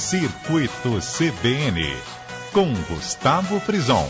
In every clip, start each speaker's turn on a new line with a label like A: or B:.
A: Circuito CBN, com Gustavo Frison.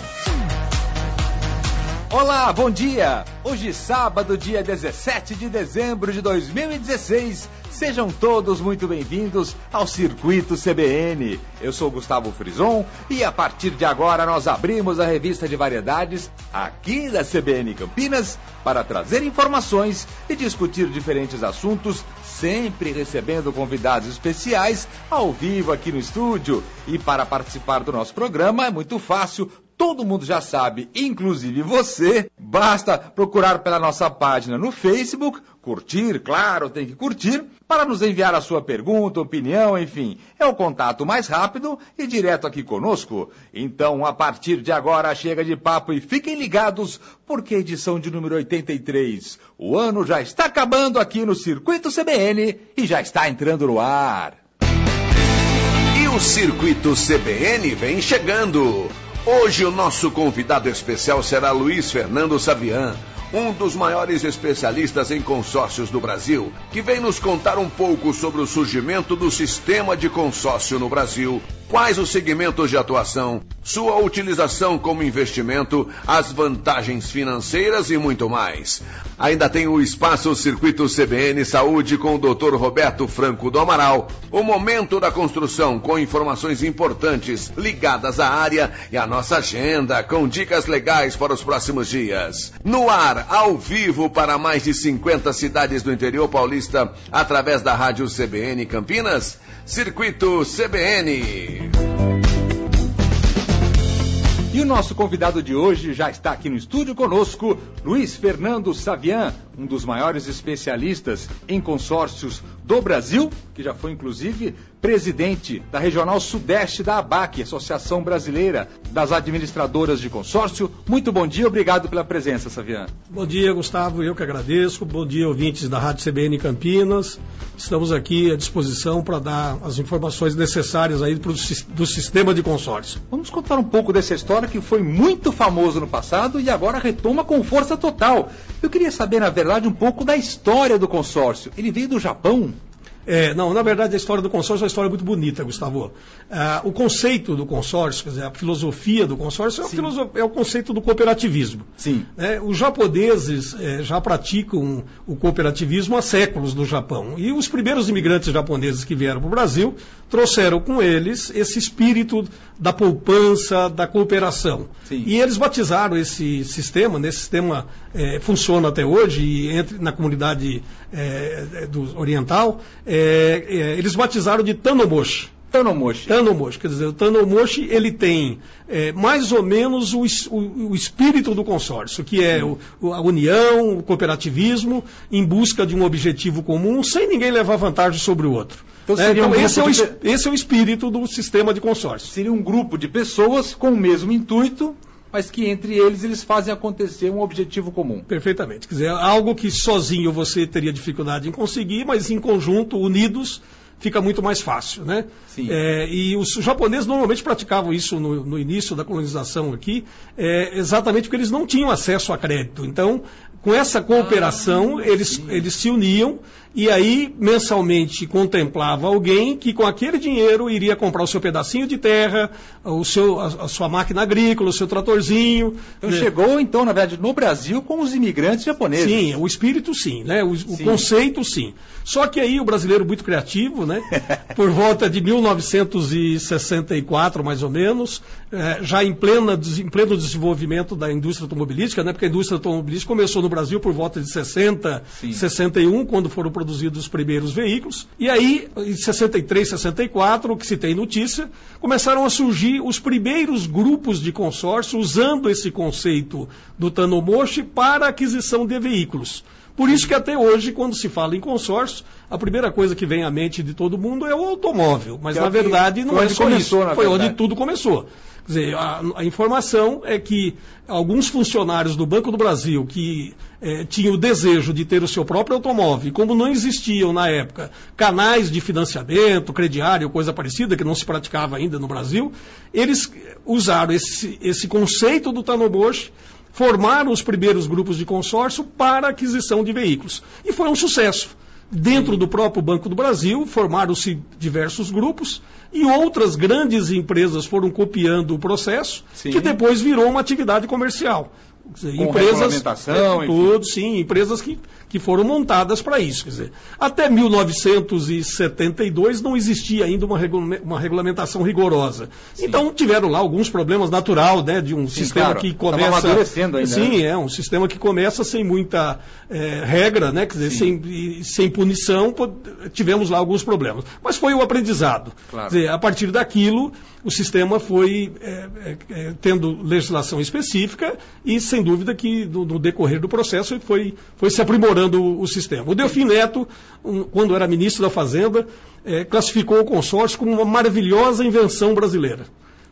B: Olá, bom dia! Hoje, sábado, dia 17 de dezembro de 2016. Sejam todos muito bem-vindos ao Circuito CBN. Eu sou Gustavo Frison e a partir de agora nós abrimos a revista de variedades aqui da CBN Campinas para trazer informações e discutir diferentes assuntos, sempre recebendo convidados especiais ao vivo aqui no estúdio. E para participar do nosso programa é muito fácil. Todo mundo já sabe, inclusive você, basta procurar pela nossa página no Facebook, curtir, claro, tem que curtir, para nos enviar a sua pergunta, opinião, enfim, é o contato mais rápido e direto aqui conosco. Então, a partir de agora, chega de papo e fiquem ligados, porque a edição de número 83, o ano já está acabando aqui no Circuito CBN e já está entrando no ar.
C: E o Circuito CBN vem chegando. Hoje o nosso convidado especial será Luiz Fernando Savian, um dos maiores especialistas em consórcios do Brasil, que vem nos contar um pouco sobre o surgimento do sistema de consórcio no Brasil, quais os segmentos de atuação, sua utilização como investimento, as vantagens financeiras e muito mais. Ainda tem o Espaço Circuito CBN Saúde com o Dr. Roberto Franco do Amaral, o momento da construção com informações importantes ligadas à área e a nossa agenda com dicas legais para os próximos dias. No ar, ao vivo para mais de 50 cidades do interior paulista, através da Rádio CBN Campinas, Circuito CBN.
B: E o nosso convidado de hoje já está aqui no estúdio conosco, Luiz Fernando Savian, um dos maiores especialistas em consórcios do Brasil, que já foi inclusive presidente da Regional Sudeste da ABAC, Associação Brasileira das Administradoras de Consórcio. Muito bom dia, obrigado pela presença, Savian.
D: Bom dia, Gustavo, eu que agradeço. Bom dia, ouvintes da Rádio CBN Campinas. Estamos aqui à disposição para dar as informações necessárias aí do sistema de consórcio.
B: Vamos contar um pouco dessa história que foi muito famoso no passado e agora retoma com força total. Eu queria saber, na verdade, um pouco da história do consórcio. Ele veio do Japão?
D: Não, na verdade a história do consórcio é uma história muito bonita, Gustavo. O conceito do consórcio, quer dizer, a filosofia do consórcio é o conceito do cooperativismo.
B: Sim.
D: Os japoneses já praticam o cooperativismo há séculos no Japão. E os primeiros imigrantes japoneses que vieram para o Brasil trouxeram com eles esse espírito da poupança, da cooperação.
B: Sim.
D: E eles batizaram esse sistema, funciona até hoje, e na comunidade oriental, eles batizaram de Tanomoshi. Tanomoshi, quer dizer, o Tanomoshi ele tem mais ou menos o espírito do consórcio, que é a união, o cooperativismo, em busca de um objetivo comum, sem ninguém levar vantagem sobre o outro. Então esse é o espírito do sistema de consórcio.
B: Seria um grupo de pessoas com o mesmo intuito, mas que entre eles fazem acontecer um objetivo comum.
D: Perfeitamente. Quer dizer, algo que sozinho você teria dificuldade em conseguir, mas em conjunto, unidos, fica muito mais fácil, né?
B: Sim.
D: E os japoneses normalmente praticavam isso no início da colonização aqui, exatamente porque eles não tinham acesso a crédito. Então, com essa cooperação, eles se uniam e aí, mensalmente, contemplava alguém que com aquele dinheiro iria comprar o seu pedacinho de terra, a sua máquina agrícola, o seu tratorzinho.
B: Então chegou, então, na verdade, no Brasil com os imigrantes japoneses.
D: Sim, o espírito sim, né? O conceito sim. Só que aí o brasileiro muito criativo, né? Por volta de 1964, mais ou menos, já em pleno desenvolvimento da indústria automobilística, né? Porque a indústria automobilística começou no Brasil por volta de 60, sim, 61, quando foram produzidos os primeiros veículos. E aí, em 63, 64, o que se tem notícia, começaram a surgir os primeiros grupos de consórcio usando esse conceito do Tanomoshi para a aquisição de veículos. Por isso que até hoje, quando se fala em consórcio, a primeira coisa que vem à mente de todo mundo é o automóvel. Mas, na verdade, não é só isso. Foi onde tudo começou. Quer dizer, a informação é que alguns funcionários do Banco do Brasil que tinham o desejo de ter o seu próprio automóvel, e como não existiam na época canais de financiamento, crediário, coisa parecida, que não se praticava ainda no Brasil, eles usaram esse conceito do Tanomoshi, formaram os primeiros grupos de consórcio para aquisição de veículos. E foi um sucesso. Dentro do próprio Banco do Brasil, formaram-se diversos grupos e outras grandes empresas foram copiando o processo, que depois virou uma atividade comercial.
B: Com regulamentação,
D: empresas que foram montadas para isso. Quer dizer, até 1972 não existia ainda uma regulamentação rigorosa. Sim. Então tiveram lá alguns problemas natural, né, de um sistema que começa...
B: Estava amadurecendo ainda.
D: Sim, é um sistema que começa sem muita regra, né, quer dizer, sem punição, tivemos lá alguns problemas. Mas foi o aprendizado.
B: Claro.
D: Quer dizer, a partir daquilo, o sistema foi tendo legislação específica e, sem dúvida, que no decorrer do processo foi se aprimorando o sistema. O Delfim Neto, quando era ministro da Fazenda, classificou o consórcio como uma maravilhosa invenção brasileira.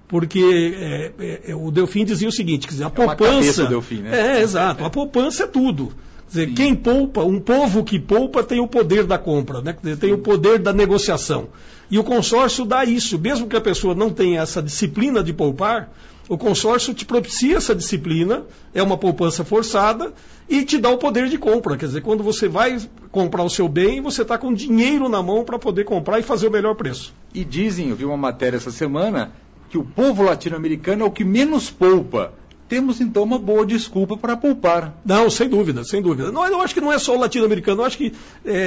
D: Porque o Delfim dizia o seguinte, quer dizer, a poupança...
B: do Delfim, né?
D: Exato, a poupança é tudo. Quer dizer, quem poupa, um povo que poupa tem o poder da compra, né? Tem o poder da negociação. E o consórcio dá isso, mesmo que a pessoa não tenha essa disciplina de poupar, o consórcio te propicia essa disciplina, é uma poupança forçada e te dá o poder de compra. Quer dizer, quando você vai comprar o seu bem, você está com dinheiro na mão para poder comprar e fazer o melhor preço.
B: E dizem, eu vi uma matéria essa semana, que o povo latino-americano é o que menos poupa. Temos, então, uma boa desculpa para poupar.
D: Não, sem dúvida, sem dúvida. Não, eu acho que não é só o latino-americano, eu acho que,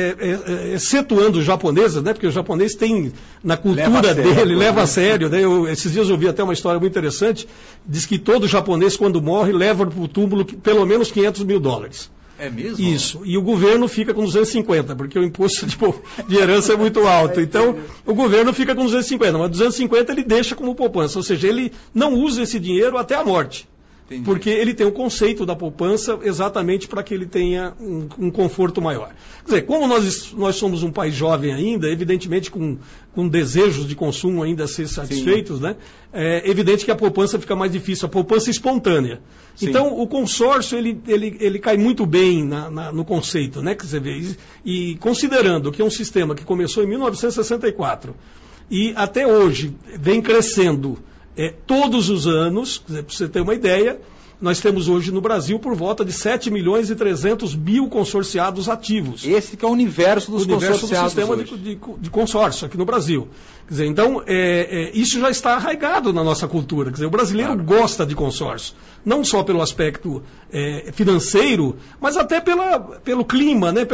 D: excetuando os japoneses, né, porque o japonês tem, na cultura dele, leva a sério. Né, esses dias eu vi até uma história muito interessante, diz que todo japonês, quando morre, leva para o túmulo pelo menos $500 mil.
B: É mesmo?
D: Isso. E o governo fica com 250, porque o imposto de herança é muito alto. Então, o governo fica com 250, mas 250 ele deixa como poupança, ou seja, ele não usa esse dinheiro até a morte. Entendi. Porque ele tem o conceito da poupança exatamente para que ele tenha um conforto maior. Quer dizer, como nós somos um país jovem ainda, evidentemente com desejos de consumo ainda a ser satisfeitos, né? É evidente que a poupança fica mais difícil, a poupança espontânea. Sim. Então, o consórcio, ele cai muito bem no conceito, né? Que você vê. E considerando que é um sistema que começou em 1964 e até hoje vem crescendo todos os anos, para você ter uma ideia, nós temos hoje no Brasil por volta de 7.300.000 consorciados ativos.
B: Esse que é o universo dos consorciados
D: do sistema de consórcio aqui no Brasil. Quer dizer, então, isso já está arraigado na nossa cultura. Quer dizer, o brasileiro gosta de consórcio. Não só pelo aspecto financeiro, mas até pelo clima, né?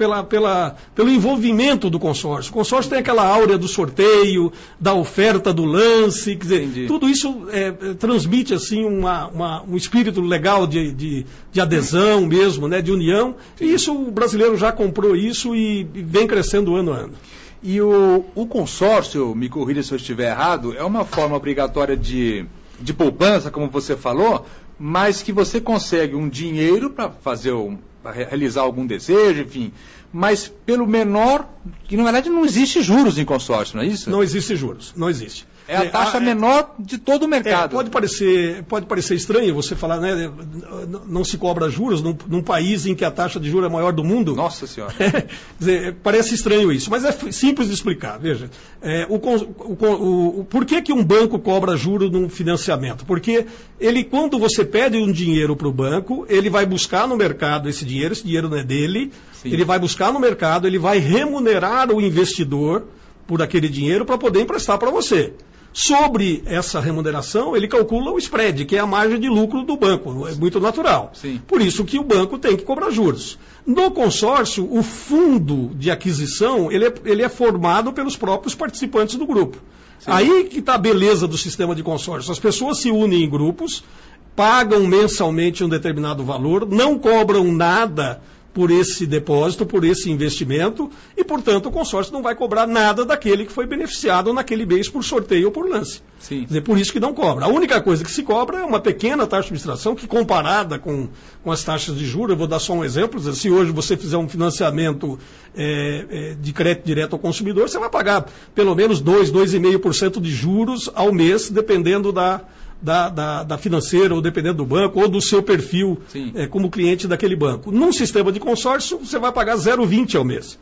D: Pelo envolvimento do consórcio. O consórcio tem aquela áurea do sorteio, da oferta do lance. Quer dizer, tudo isso transmite assim, um espírito legal de adesão mesmo, né? De união. E isso o brasileiro já comprou isso e vem crescendo ano a ano.
B: E o consórcio, me corrija se eu estiver errado, é uma forma obrigatória de poupança, como você falou, mas que você consegue um dinheiro para realizar algum desejo, enfim, mas pelo menor, que na verdade não existe juros em consórcio, não é isso?
D: Não existe juros, não existe.
B: É a taxa menor de todo o mercado.
D: Pode parecer estranho você falar, né, não se cobra juros num país em que a taxa de juros é a maior do mundo.
B: Nossa Senhora.
D: Quer dizer, parece estranho isso, mas é simples de explicar. Veja, por que um banco cobra juros num financiamento? Porque quando você pede um dinheiro para o banco, ele vai buscar no mercado esse dinheiro não é dele, sim, ele vai buscar no mercado, ele vai remunerar o investidor por aquele dinheiro para poder emprestar para você. Sobre essa remuneração, ele calcula o spread, que é a margem de lucro do banco. É muito natural.
B: Sim.
D: Por isso que o banco tem que cobrar juros. No consórcio, o fundo de aquisição, ele é formado pelos próprios participantes do grupo. Sim. Aí que está a beleza do sistema de consórcio. As pessoas se unem em grupos, pagam mensalmente um determinado valor, não cobram nada por esse depósito, por esse investimento, e, portanto, o consórcio não vai cobrar nada daquele que foi beneficiado naquele mês por sorteio ou por lance.
B: Sim.
D: Quer dizer, por isso que não cobra. A única coisa que se cobra é uma pequena taxa de administração que, comparada com as taxas de juros, eu vou dar só um exemplo, se hoje você fizer um financiamento de crédito direto ao consumidor, você vai pagar pelo menos 2,5% de juros ao mês, dependendo da financeira, ou dependendo do banco, ou do seu perfil como cliente daquele banco. Num sistema de consórcio, você vai pagar 0,20 ao mês.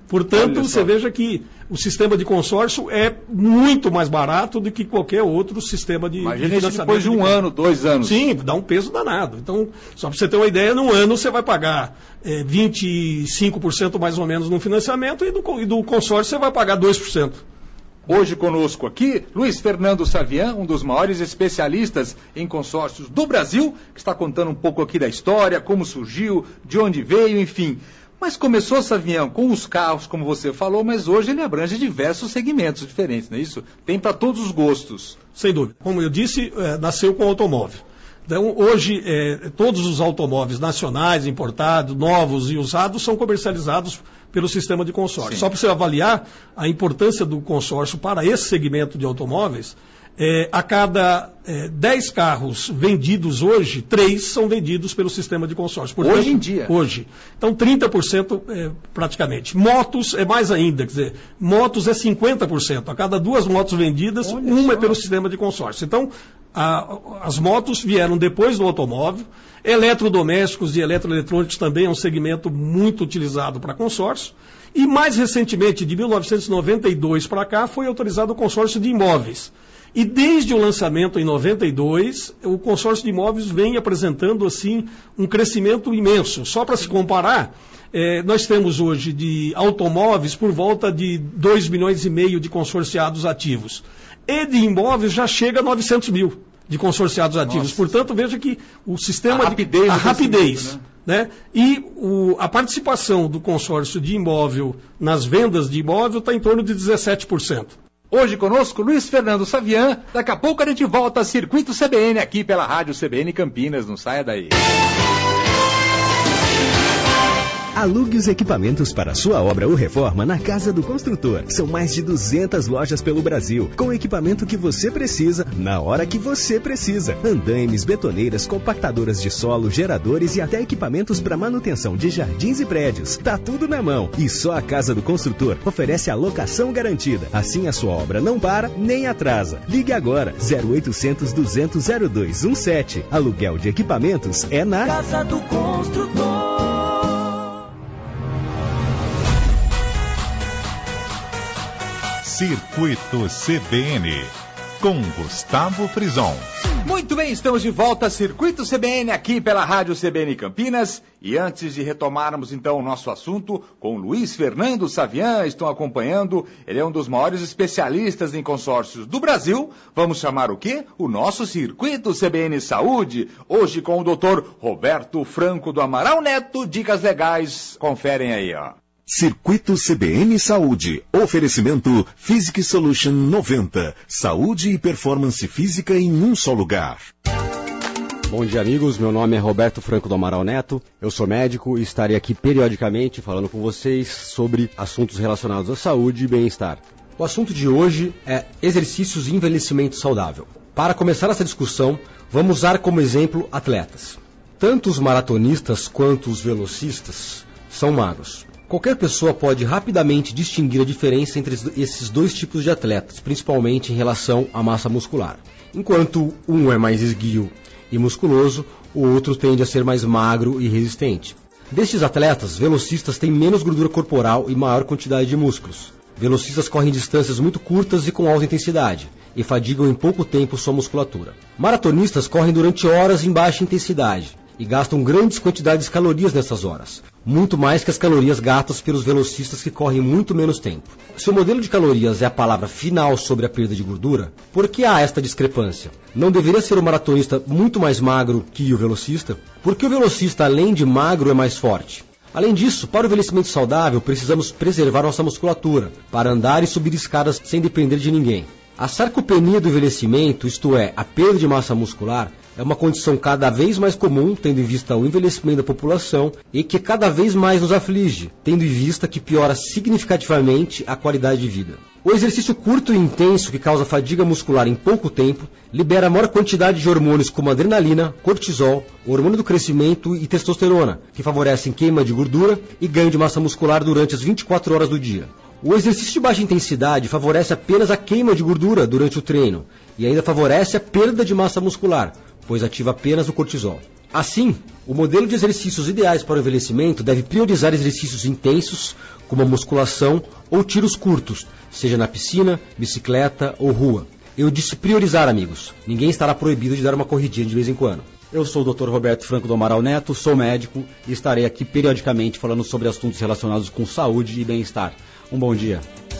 D: Portanto, você veja que o sistema de consórcio é muito mais barato do que qualquer outro sistema de financiamento.
B: Depois de 1 ano, 2 anos.
D: Sim, dá um peso danado. Então, só para você ter uma ideia, num ano você vai pagar 25% mais ou menos no financiamento e do consórcio você vai pagar 2%.
B: Hoje conosco aqui, Luiz Fernando Savian, um dos maiores especialistas em consórcios do Brasil, que está contando um pouco aqui da história, como surgiu, de onde veio, enfim. Mas começou, Savian, com os carros, como você falou, mas hoje ele abrange diversos segmentos diferentes, não é isso? Tem para todos os gostos.
D: Sem dúvida. Como eu disse, nasceu com automóvel. Então, hoje, todos os automóveis nacionais, importados, novos e usados, são comercializados pelo sistema de consórcio. Sim. Só para você avaliar a importância do consórcio para esse segmento de automóveis, a cada 10 carros vendidos hoje, 3 são vendidos pelo sistema de consórcio. Portanto,
B: hoje em dia?
D: Hoje. Então, 30% praticamente. Motos é mais ainda, quer dizer, motos é 50%. A cada 2 motos vendidas, uma é pelo sistema de consórcio. Então, as motos vieram depois do automóvel. Eletrodomésticos e eletroeletrônicos também é um segmento muito utilizado para consórcio. E mais recentemente, de 1992 para cá, foi autorizado o consórcio de imóveis. E desde o lançamento em 92, o consórcio de imóveis vem apresentando assim um crescimento imenso. Só para se comparar, nós temos hoje de automóveis por volta de 2,5 milhões de consorciados ativos. E de imóveis já chega a 900 mil de consorciados ativos. Nossa. Portanto, veja que o sistema... A rapidez, né? E a participação do consórcio de imóvel nas vendas de imóvel está em torno de 17%.
B: Hoje conosco, Luiz Fernando Savian. Daqui a pouco a gente volta a Circuito CBN aqui pela Rádio CBN Campinas. Não saia daí.
E: Alugue os equipamentos para sua obra ou reforma na Casa do Construtor. São mais de 200 lojas pelo Brasil, com o equipamento que você precisa, na hora que você precisa. Andaimes, betoneiras, compactadoras de solo, geradores e até equipamentos para manutenção de jardins e prédios. Tá tudo na mão. E só a Casa do Construtor oferece a locação garantida. Assim a sua obra não para nem atrasa. Ligue agora, 0800 200 0217. Aluguel de equipamentos é na Casa do Construtor.
A: Circuito CBN, com Gustavo Frison.
B: Muito bem, estamos de volta a Circuito CBN aqui pela Rádio CBN Campinas. E antes de retomarmos então o nosso assunto com Luiz Fernando Savian, estão acompanhando, ele é um dos maiores especialistas em consórcios do Brasil. Vamos chamar o quê? O nosso Circuito CBN Saúde, hoje com o Dr. Roberto Franco do Amaral Neto. Dicas legais, conferem aí, ó.
F: Circuito CBN Saúde. Oferecimento Physic Solution 90. Saúde e performance física em um só lugar.
G: Bom dia, amigos. Meu nome é Roberto Franco do Amaral Neto. Eu sou médico e estarei aqui periodicamente falando com vocês sobre assuntos relacionados à saúde e bem-estar. O assunto de hoje é exercícios e envelhecimento saudável. Para começar essa discussão, vamos usar como exemplo atletas. Tanto os maratonistas quanto os velocistas são magros. Qualquer pessoa pode rapidamente distinguir a diferença entre esses dois tipos de atletas, principalmente em relação à massa muscular. Enquanto um é mais esguio e musculoso, o outro tende a ser mais magro e resistente. Destes atletas, velocistas têm menos gordura corporal e maior quantidade de músculos. Velocistas correm distâncias muito curtas e com alta intensidade, e fadigam em pouco tempo sua musculatura. Maratonistas correm durante horas em baixa intensidade, e gastam grandes quantidades de calorias nessas horas, muito mais que as calorias gastas pelos velocistas que correm muito menos tempo. Se o modelo de calorias é a palavra final sobre a perda de gordura, por que há esta discrepância? Não deveria ser o maratonista muito mais magro que o velocista? Porque o velocista, além de magro, é mais forte. Além disso, para o envelhecimento saudável, precisamos preservar nossa musculatura, para andar e subir escadas sem depender de ninguém. A sarcopenia do envelhecimento, isto é, a perda de massa muscular, é uma condição cada vez mais comum, tendo em vista o envelhecimento da população, e que cada vez mais nos aflige, tendo em vista que piora significativamente a qualidade de vida. O exercício curto e intenso, que causa fadiga muscular em pouco tempo, libera maior quantidade de hormônios como adrenalina, cortisol, hormônio do crescimento e testosterona, que favorecem queima de gordura e ganho de massa muscular durante as 24 horas do dia. O exercício de baixa intensidade favorece apenas a queima de gordura durante o treino e ainda favorece a perda de massa muscular, pois ativa apenas o cortisol. Assim, o modelo de exercícios ideais para o envelhecimento deve priorizar exercícios intensos, como a musculação ou tiros curtos, seja na piscina, bicicleta ou rua. Eu disse priorizar, amigos. Ninguém estará proibido de dar uma corridinha de vez em quando. Eu sou o Dr. Roberto Franco do Amaral Neto, sou médico e estarei aqui periodicamente falando sobre assuntos relacionados com saúde e bem-estar. Um bom dia.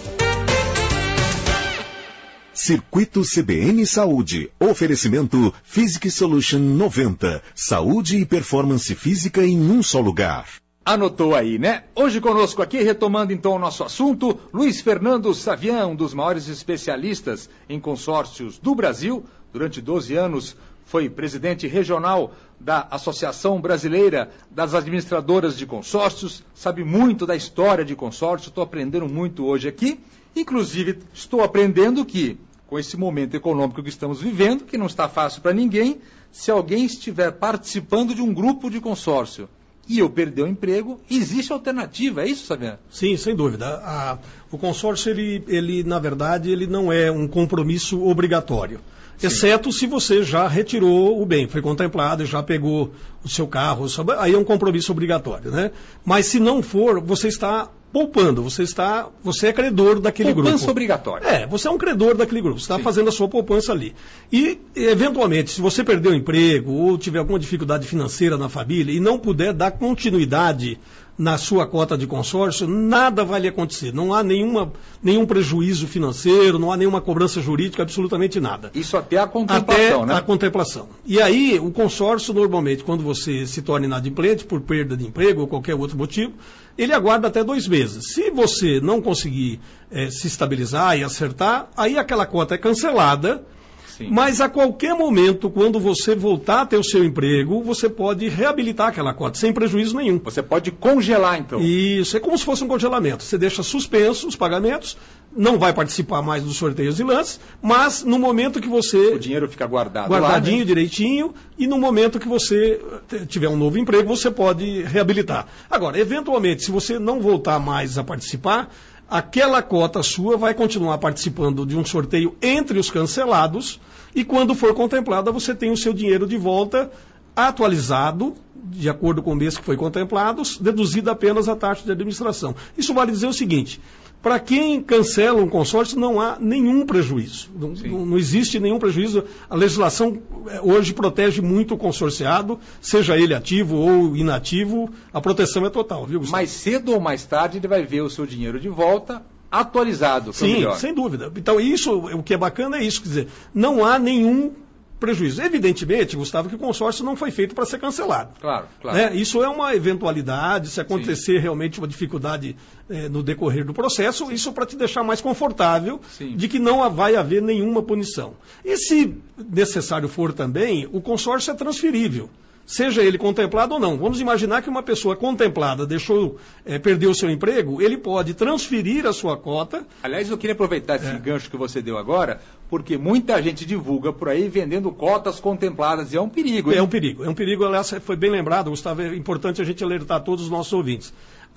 F: Circuito CBN Saúde. Oferecimento Physic Solution 90. Saúde e performance física em um só lugar.
B: Anotou aí, né? Hoje conosco aqui, retomando então o nosso assunto, Luiz Fernando Savian, um dos maiores especialistas em consórcios do Brasil. Durante 12 anos foi presidente regional da Associação Brasileira das Administradoras de Consórcios, sabe muito da história de consórcio, estou aprendendo muito hoje aqui. Inclusive, estou aprendendo que, com esse momento econômico que estamos vivendo, que não está fácil para ninguém, se alguém estiver participando de um grupo de consórcio e eu perder o emprego, existe alternativa, é isso, Sabiano?
D: Sim, sem dúvida. O consórcio, ele, na verdade, ele não é um compromisso obrigatório. Sim. Exceto se você já retirou o bem, foi contemplado e já pegou o seu carro, aí é um compromisso obrigatório, né? Mas se não for, você está poupando, você é credor daquele grupo.
B: Poupança obrigatória.
D: Você é um credor daquele grupo, você está fazendo a sua poupança ali. E, eventualmente, se você perder o emprego ou tiver alguma dificuldade financeira na família e não puder dar continuidade na sua cota de consórcio, nada vai lhe acontecer. Não há nenhum prejuízo financeiro, não há nenhuma cobrança jurídica, absolutamente nada.
B: Isso até a contemplação,
D: até, né? A contemplação. E aí, o consórcio, normalmente, quando você se torna inadimplente por perda de emprego ou qualquer outro motivo, ele aguarda até 2 meses. Se você não conseguir se estabilizar e acertar, aí aquela cota é cancelada. Sim. Mas a qualquer momento, quando você voltar a ter o seu emprego, você pode reabilitar aquela cota, sem prejuízo nenhum.
B: Você pode congelar, então.
D: Isso, é como se fosse um congelamento. Você deixa suspenso os pagamentos, não vai participar mais dos sorteios e lances, mas no momento que você...
B: O dinheiro fica guardado
D: guardadinho,
B: lá, né?
D: Direitinho, e no momento que você tiver um novo emprego, você pode reabilitar. Agora, eventualmente, se você não voltar mais a participar, aquela cota sua vai continuar participando de um sorteio entre os cancelados e quando for contemplada você tem o seu dinheiro de volta atualizado, de acordo com o mês que foi contemplado, deduzido apenas a taxa de administração. Isso vale dizer o seguinte, para quem cancela um consórcio não há nenhum prejuízo, não existe nenhum prejuízo. A legislação hoje protege muito o consorciado, seja ele ativo ou inativo, a proteção é total, viu, Gustavo?
B: Mais cedo ou mais tarde ele vai ver o seu dinheiro de volta atualizado.
D: Sim, melhor. Sem dúvida. Então isso, o que é bacana é isso, quer dizer, não há nenhum prejuízo. Evidentemente, Gustavo, que o consórcio não foi feito para ser cancelado.
B: Claro.
D: Isso é uma eventualidade, se acontecer realmente uma dificuldade no decorrer do processo, isso para te deixar mais confortável de que não vai haver nenhuma punição. E se necessário for também, o consórcio é transferível. Seja ele contemplado ou não. Vamos imaginar que uma pessoa contemplada perdeu o seu emprego, ele pode transferir a sua cota.
B: Aliás, eu queria aproveitar esse gancho que você deu agora, porque muita gente divulga por aí vendendo cotas contempladas e é um perigo. Hein?
D: É um perigo, aliás, foi bem lembrado, Gustavo, é importante a gente alertar todos os nossos ouvintes.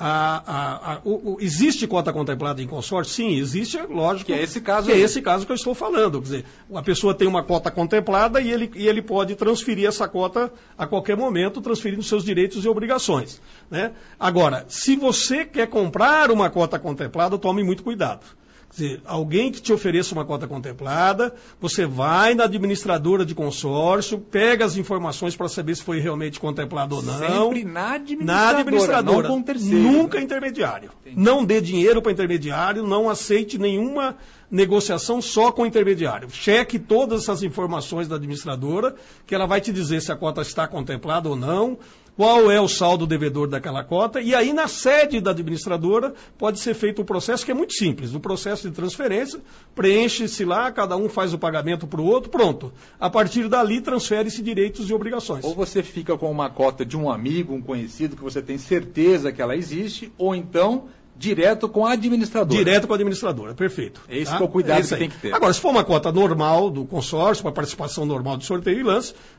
D: Existe cota contemplada em consórcio? Sim, existe, lógico.
B: Que é esse caso.
D: Que é esse caso que eu estou falando. Quer dizer, a pessoa tem uma cota contemplada e ele pode transferir essa cota a qualquer momento, transferindo seus direitos e obrigações, né? Agora, se você quer comprar uma cota contemplada, tome muito cuidado. Quer dizer, alguém que te ofereça uma cota contemplada, você vai na administradora de consórcio, pega as informações para saber se foi realmente contemplado ou não.
B: Sempre na administradora, não com terceiro.
D: Nunca intermediário. Entendi. Não dê dinheiro para intermediário, não aceite nenhuma negociação só com intermediário. Cheque todas essas informações da administradora, que ela vai te dizer se a cota está contemplada ou não, qual é o saldo devedor daquela cota, e aí na sede da administradora pode ser feito um processo que é muito simples, o processo de transferência, preenche-se lá, cada um faz o pagamento para o outro, pronto. A partir dali transfere-se direitos e obrigações.
B: Ou você fica com uma cota de um amigo, um conhecido, que você tem certeza que ela existe, ou então direto com a administradora.
D: Direto com a administradora, perfeito.
B: Esse é o cuidado que tem que ter.
D: Agora, se for uma cota normal do consórcio, uma participação normal de sorteio e lance,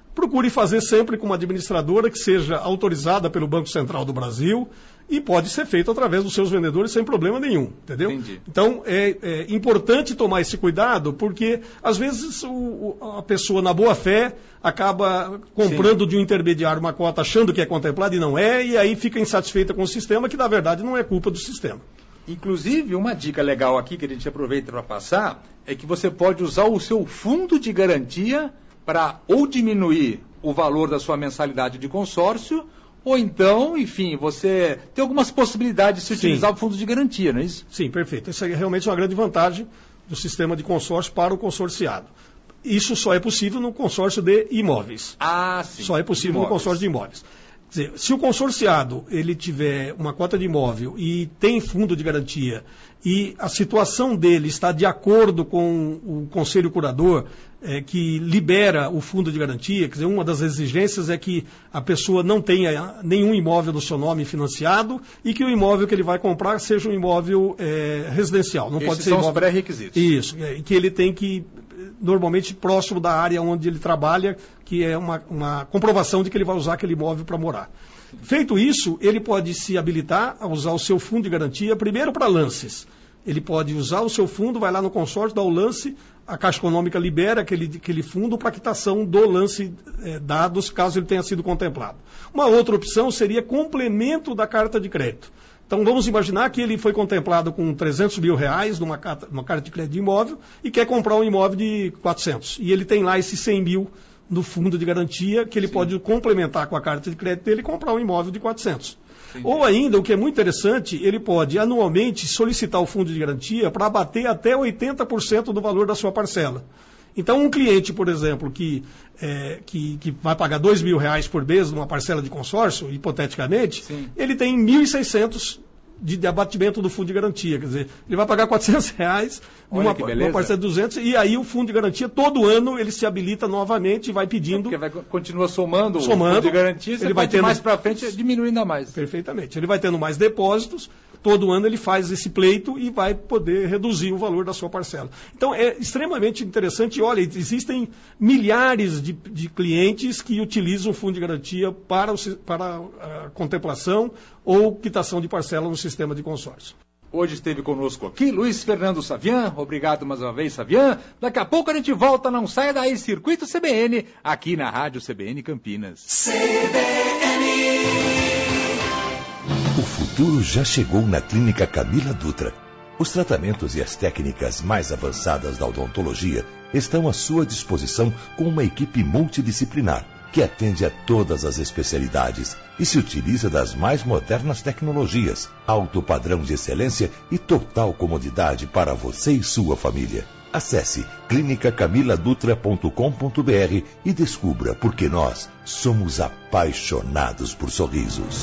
D: procure fazer sempre com uma administradora que seja autorizada pelo Banco Central do Brasil e pode ser feito através dos seus vendedores sem problema nenhum, entendeu?
B: Entendi.
D: Então, é importante tomar esse cuidado, porque, às vezes, a pessoa, na boa fé, acaba comprando de um intermediário uma cota achando que é contemplada e não é, e aí fica insatisfeita com o sistema, que, na verdade, não é culpa do sistema.
B: Inclusive, uma dica legal aqui que a gente aproveita para passar é que você pode usar o seu fundo de garantia para ou diminuir o valor da sua mensalidade de consórcio, ou então, enfim, você tem algumas possibilidades de se utilizar o fundo de garantia, não é isso?
D: Sim, perfeito. Isso é realmente uma grande vantagem do sistema de consórcio para o consorciado. Isso só é possível no consórcio de imóveis.
B: Ah, sim.
D: Só é possível no consórcio de imóveis. Quer dizer, se o consorciado ele tiver uma cota de imóvel e tem fundo de garantia e a situação dele está de acordo com o conselho curador que libera o fundo de garantia, quer dizer, uma das exigências é que a pessoa não tenha nenhum imóvel do seu nome financiado e que o imóvel que ele vai comprar seja um imóvel residencial. Não pode ser
B: são
D: imóvel...
B: os pré-requisitos.
D: Isso, que ele tem que normalmente próximo da área onde ele trabalha, que é uma comprovação de que ele vai usar aquele imóvel para morar. Feito isso, ele pode se habilitar a usar o seu fundo de garantia, primeiro para lances. Ele pode usar o seu fundo, vai lá no consórcio, dá o lance, a Caixa Econômica libera aquele fundo para quitação do lance dados, caso ele tenha sido contemplado. Uma outra opção seria complemento da carta de crédito. Então, vamos imaginar que ele foi contemplado com R$300 mil numa carta de crédito de imóvel e quer comprar um imóvel de 400. E ele tem lá esses 100 mil no fundo de garantia que ele pode complementar com a carta de crédito dele e comprar um imóvel de 400. Entendi. Ou ainda, o que é muito interessante, ele pode anualmente solicitar o fundo de garantia para abater até 80% do valor da sua parcela. Então, um cliente, por exemplo, que vai pagar R$2 mil por mês numa parcela de consórcio, hipoteticamente, ele tem R$1.600 de abatimento do fundo de garantia. Quer dizer, ele vai pagar R$400 numa parcela de 200 e aí o fundo de garantia, todo ano, ele se habilita novamente e vai pedindo...
B: Porque continua somando o fundo de garantia, ele vai ter mais para frente diminuindo ainda mais.
D: Perfeitamente. Ele vai tendo mais depósitos, todo ano ele faz esse pleito e vai poder reduzir o valor da sua parcela. Então, é extremamente interessante. Olha, existem milhares de clientes que utilizam o fundo de garantia para a contemplação ou quitação de parcela no sistema de consórcio.
B: Hoje esteve conosco aqui Luiz Fernando Savian. Obrigado mais uma vez, Savian. Daqui a pouco a gente volta, não saia daí, Circuito CBN, aqui na Rádio CBN Campinas.
F: CBN. O futuro já chegou na Clínica Camila Dutra. Os tratamentos e as técnicas mais avançadas da odontologia estão à sua disposição com uma equipe multidisciplinar que atende a todas as especialidades e se utiliza das mais modernas tecnologias, alto padrão de excelência e total comodidade para você e sua família. Acesse clinicacamiladutra.com.br e descubra porque nós somos apaixonados por sorrisos.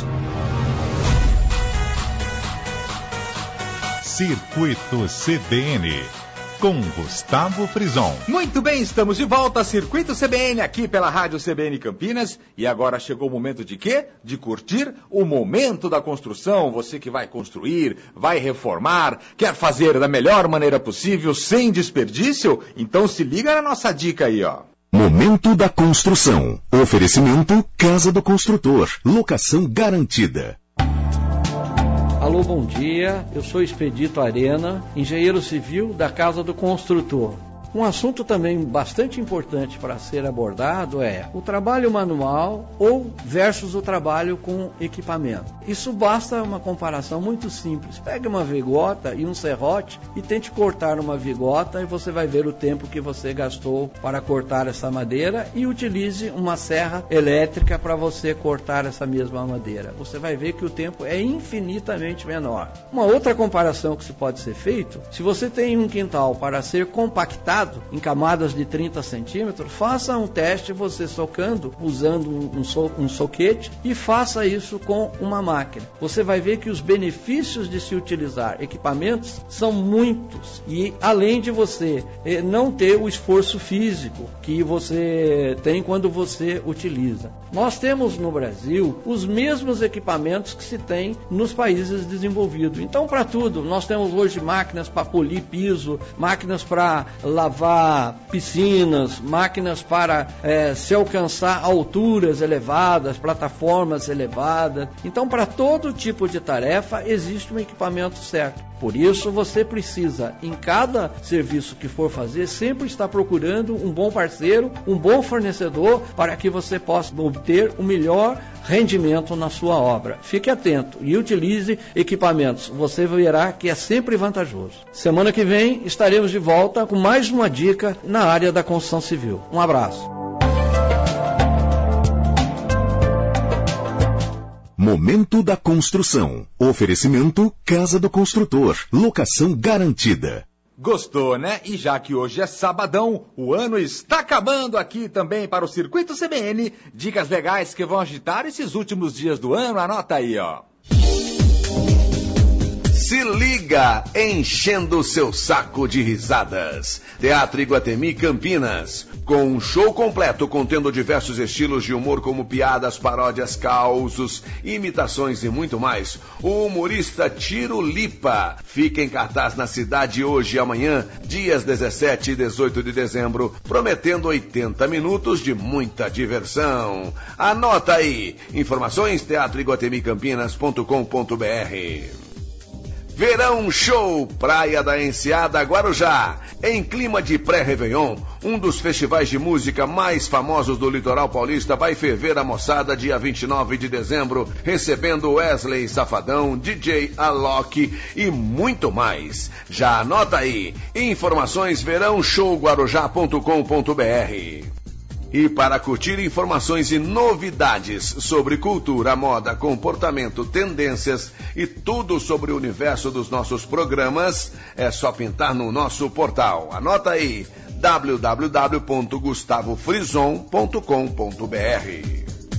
A: Circuito CBN, com Gustavo Frison.
B: Muito bem, estamos de volta a Circuito CBN aqui pela Rádio CBN Campinas. E agora chegou o momento de quê? De curtir o momento da construção. Você que vai construir, vai reformar, quer fazer da melhor maneira possível, sem desperdício? Então se liga na nossa dica aí, ó.
F: Momento da construção. Oferecimento Casa do Construtor. Locação garantida.
H: Alô, bom dia. Eu sou Expedito Arena, engenheiro civil da Casa do Construtor. Um assunto também bastante importante para ser abordado é o trabalho manual ou versus o trabalho com equipamento. Isso basta uma comparação muito simples. Pegue uma vigota e um serrote e tente cortar uma vigota e você vai ver o tempo que você gastou para cortar essa madeira e utilize uma serra elétrica para você cortar essa mesma madeira. Você vai ver que o tempo é infinitamente menor. Uma outra comparação que se pode ser feito, se você tem um quintal para ser compactado em camadas de 30 centímetros, faça um teste você socando, usando um soquete e faça isso com uma máquina. Você vai ver que os benefícios de se utilizar equipamentos são muitos e além de você não ter o esforço físico que você tem quando você utiliza. Nós temos no Brasil os mesmos equipamentos que se tem nos países desenvolvidos. Então, para tudo, nós temos hoje máquinas para polir piso, máquinas para lavar cavar piscinas, máquinas para se alcançar alturas elevadas, plataformas elevadas. Então, para todo tipo de tarefa, existe um equipamento certo. Por isso, você precisa, em cada serviço que for fazer, sempre estar procurando um bom parceiro, um bom fornecedor, para que você possa obter o melhor rendimento na sua obra. Fique atento e utilize equipamentos. Você verá que é sempre vantajoso. Semana que vem estaremos de volta com mais uma dica na área da construção civil. Um abraço.
A: Momento da construção. Oferecimento Casa do Construtor. Locação garantida.
B: Gostou, né? E já que hoje é sabadão, o ano está acabando aqui também para o Circuito CBN. Dicas legais que vão agitar esses últimos dias do ano. Anota aí, ó.
C: Se liga, enchendo seu saco de risadas. Teatro Iguatemi Campinas, com um show completo contendo diversos estilos de humor como piadas, paródias, causos, imitações e muito mais. O humorista Tiro Lipa fica em cartaz na cidade hoje e amanhã, dias 17 e 18 de dezembro, prometendo 80 minutos de muita diversão. Anota aí, informações teatroiguatemicampinas.com.br. Verão Show, Praia da Enseada, Guarujá. Em clima de pré-réveillon, um dos festivais de música mais famosos do litoral paulista vai ferver a moçada dia 29 de dezembro, recebendo Wesley Safadão, DJ Alok e muito mais. Já anota aí, informações verãoshowguarujá.com.br. E para curtir informações e novidades sobre cultura, moda, comportamento, tendências e tudo sobre o universo dos nossos programas, é só pintar no nosso portal. Anota aí, www.gustavofrison.com.br.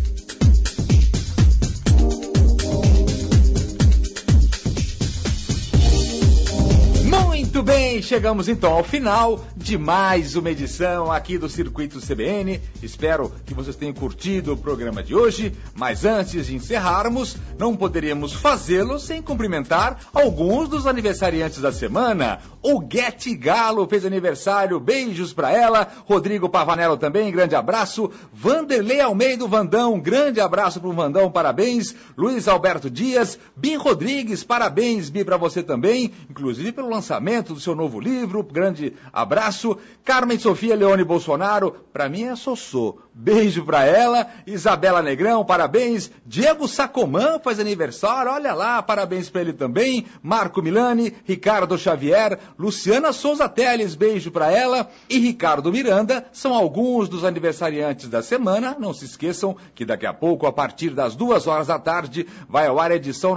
B: Muito bem, chegamos então ao final de mais uma edição aqui do Circuito CBN. Espero que vocês tenham curtido o programa de hoje, mas antes de encerrarmos, não poderíamos fazê-lo sem cumprimentar alguns dos aniversariantes da semana. O Guete Galo fez aniversário, beijos pra ela. Rodrigo Pavanello também, grande abraço. Vanderlei Almeida Vandão, grande abraço pro Vandão, parabéns. Luiz Alberto Dias, Bim Rodrigues, parabéns, Bim, pra você também, inclusive pelo lançamento do seu novo livro, grande abraço. Carmen Sofia Leone Bolsonaro, pra mim é Sossô, beijo pra ela. Isabela Negrão, parabéns. Diego Sacomã faz aniversário, olha lá, parabéns pra ele também. Marco Milani, Ricardo Xavier, Luciana Souza Teles, beijo pra ela. E Ricardo Miranda são alguns dos aniversariantes da semana. Não se esqueçam que daqui a pouco, a partir das 2h da tarde, vai ao ar a edição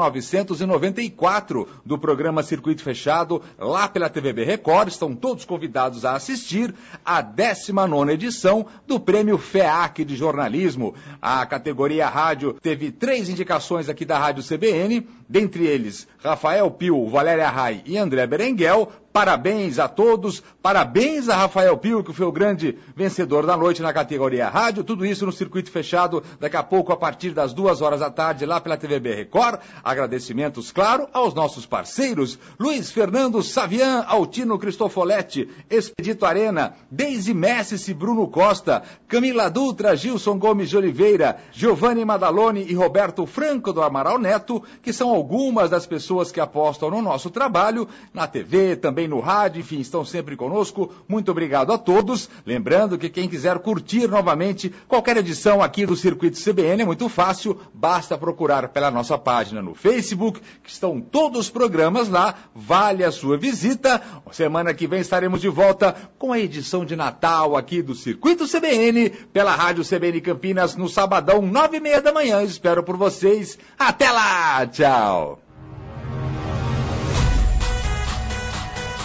B: 994 do programa Circuito Fechado, lá pela TVB Record. Estão todos convidados a assistir a 19ª edição do Prêmio FEAC de Jornalismo. A categoria rádio teve 3 indicações aqui da Rádio CBN, dentre eles Rafael Pio, Valéria Rai e André Berenguel. Parabéns a todos, parabéns a Rafael Pio, que foi o grande vencedor da noite na categoria rádio. Tudo isso no Circuito Fechado, daqui a pouco, a partir das 2h da tarde, lá pela TVB Record. Agradecimentos, claro, aos nossos parceiros, Luiz Fernando Savian, Altino Cristofoletti, Expedito Arena, Deise Messi, Bruno Costa, Camila Dutra, Gilson Gomes de Oliveira, Giovanni Madaloni e Roberto Franco do Amaral Neto, que são algumas das pessoas que apostam no nosso trabalho, na TV, também no rádio, enfim, estão sempre conosco. Muito obrigado a todos. Lembrando que quem quiser curtir novamente qualquer edição aqui do Circuito CBN é muito fácil, basta procurar pela nossa página no Facebook, que estão todos os programas lá, vale a sua visita. Semana que vem estaremos de volta com a edição de Natal aqui do Circuito CBN, pela Rádio CBN Campinas, no sabadão, 9h30 da manhã. Espero por vocês. Até lá! Tchau!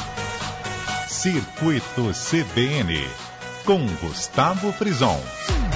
A: Circuito CBN, com Gustavo Frison.